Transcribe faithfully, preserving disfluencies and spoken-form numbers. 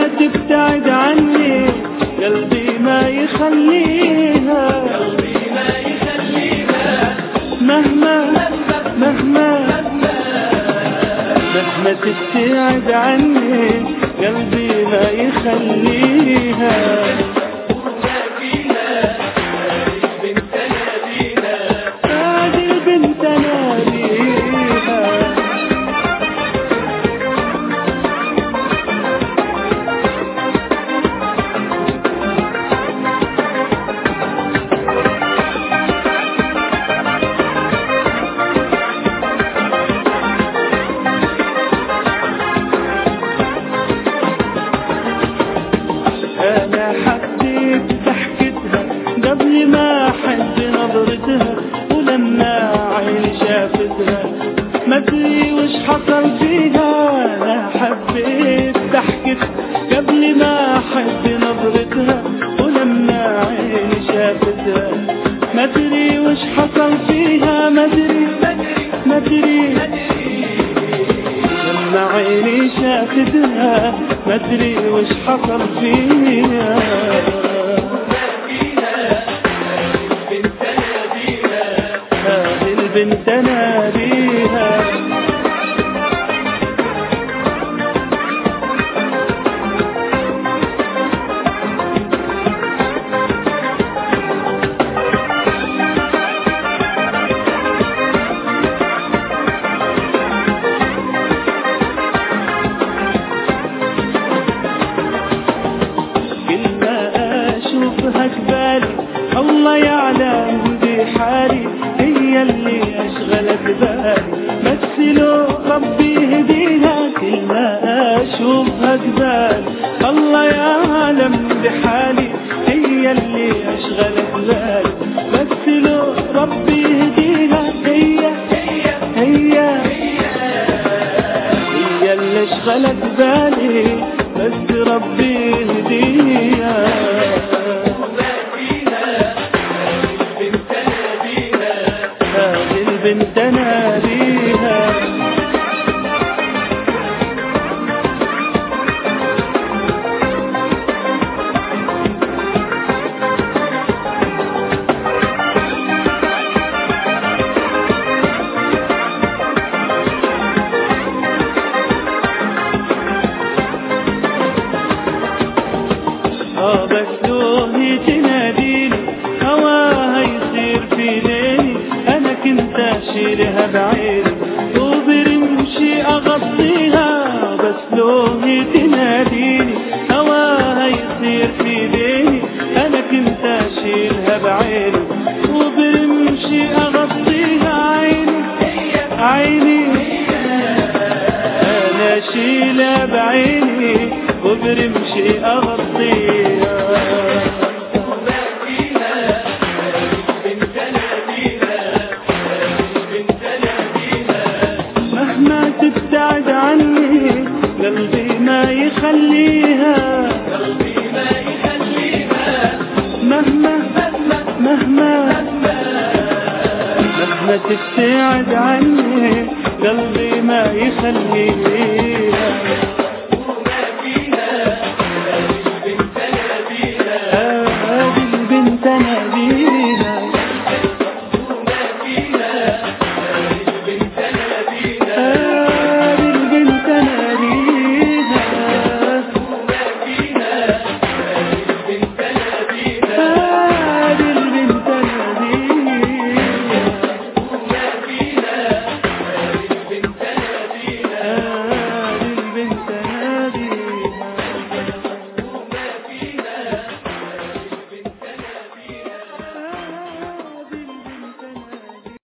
تبتعد عني قلبي ما يخليها، مهما مهما مهما تبتعد عني قلبي ما يخليها. هذه البنت ناديها، أنا حبيت ضحكتها قبل ما أحب نظرتها، ولما عيني شافتها ما أدري وش حصل فيها. أنا حبيت ضحكتها قبل ما أحب نظرتها، ولما عيني شافتها ما أدري وش حصل فيها. ما أدري ما أدري لما عيني شافتها ما أدري وش حصل فيها. هذه البنت ناديها، جبالي الله يعلم بحالي، هي اللي أشغلت بالي بس لو ربي يهديها. كل ما أشوفها جبالي الله يعلم بحالي، هي اللي أشغلت بالي بس لو ربي يهديها. هي هي هي اللي أشغلت بالي بس ربي يهديها. البنت ناديها، اه بس لو هي تناديني هواها يصير في ليلي، انا كنت اشيلها بعيني وبرمشي اغطيها. بس لو هي تناديني هواها يصير في ليلي، انا كنت اشيلها بعيني وبرمشي اغطيها. عيني عيني انا اشيلها بعيني وبرمشي اغطيها. مهما تبتعد عني قلبي ما يخليها، مهما مهما مهما تبتعد عني قلبي ما يخليها.